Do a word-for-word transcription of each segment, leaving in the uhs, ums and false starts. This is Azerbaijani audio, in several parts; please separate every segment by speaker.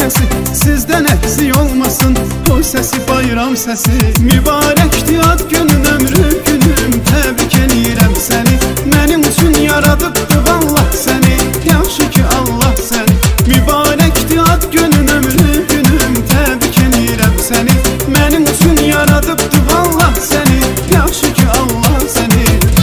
Speaker 1: nəfəsi sizdən əksik olmasın. Toy səsi, bayram səsi, mübarəkdir ad günün, ömrü günüm. Təbrik eləyirəm səni, mənim üçün yaradıbdı vallah səni. Yaxşı ki Allah səni, mübarəkdir ad günün, ömrü günüm. Təbrik eləyirəm səni, mənim üçün yaradıbdı vallah səni. Yaxşı ki Allah səni.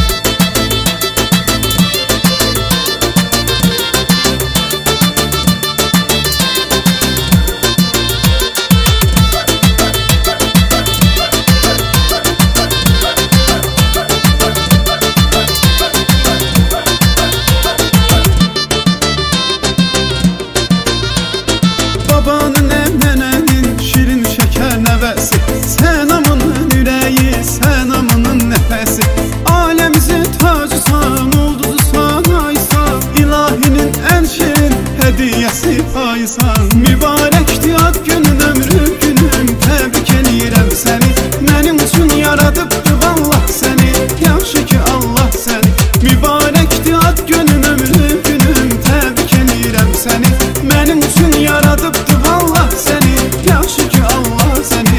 Speaker 1: Babanın, əmnənin, şirin şəkər nəvəsi, sən amının ürəyi, sən amının nəfəsi. Aləmizin tacısan, ulduzusan, aysan, ilahinin ən şirin hədiyyəsi paysan. Mübarəkdir ad günün, ömrü günüm. Təbrik eləyirəm səni, mənim üçün yaradıbdı vallah səni. Yaxşı ki Allah səni, mübarəkdir ad günün, ömrü günüm. Təbrik eləyirəm səni, mənim üçün yaradıbdı vallah səni. Yaxşı ki Allah səni.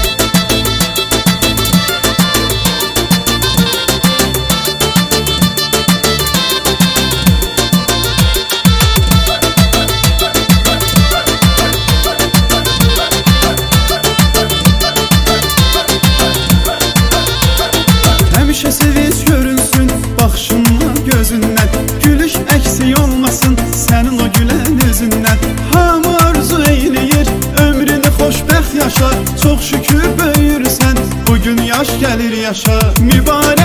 Speaker 1: Həmişə sevinç görünsün baxışınla, gözündən. Gülüş əksik olmasın sənin o gülən üzündən. Hamı arzu eyləyir, ömrünü xoşbəxt yaşa. Çox şükür böyürsən, bugün yaş gəlir yaşa. Mübarək